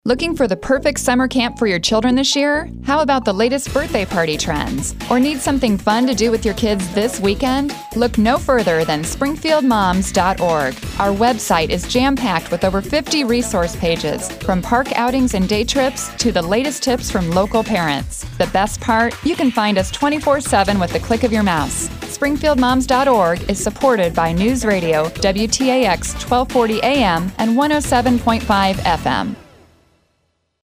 Looking for the perfect summer camp for your children this year? How about the latest birthday party trends? Or need something fun to do with your kids this weekend? Look no further than springfieldmoms.org. Our website is jam-packed with over 50 resource pages, from park outings and day trips to the latest tips from local parents. The best part? You can find us 24/7 with the click of your mouse. SpringfieldMoms.org is supported by News Radio, WTAX 1240 AM and 107.5 FM.